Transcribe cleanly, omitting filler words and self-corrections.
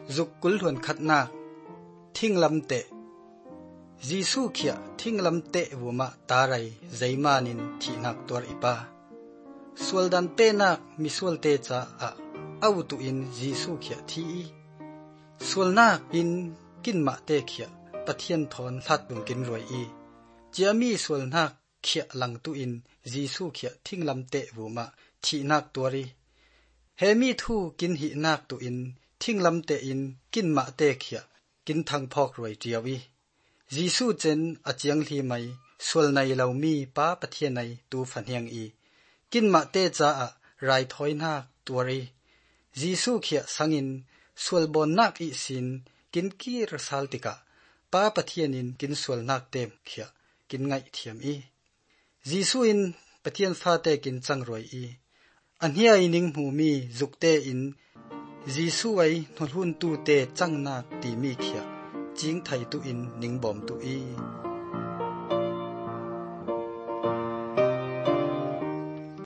จุกกุลหวนขัดนักทิ้งลำเตะจีสูเขียทิ้งลำเตะวัวมาตาไรใจมานินที่นักตัวอีปาส่วนดันเตนักมีส่วนเตจ่าเอาตุอินจีสูเขียที่ส่วนนักอินกินมาเตเขียปะเทียนทอนลัดบุงกินรวยอีเจียมีส่วนนักเขียหลังตุอินจีสูเขียทิ้งลำเตะวัวมาที่นักตัวรีเฮมีทูกินหินักตุอินทิ้งลำเตอินกินมาเตเขียกินทางพอกรวยเจียวีจีสูเจนอาเจียงลีไม่ส่วนในเหล่ามีป้าปะเทียนในตูฝันเฮียงอีกินมาเตจ่าไรถอยนักตัวรีจีสูเขียสังอินส่วนบนนักอีสินกินกีรสัลติกะป้าปะเทียนินกินส่วนนักเต็มเขียกินไงเทียมอีจีสูอินปะเทียนฟ้าเตกินจังรวยอีอันเฮียอินิงหูมีจุกเตอินจีสูไอนหุนตูเตจังนักตีมีเขียจิงไทยตุอินนิงบอมตุอี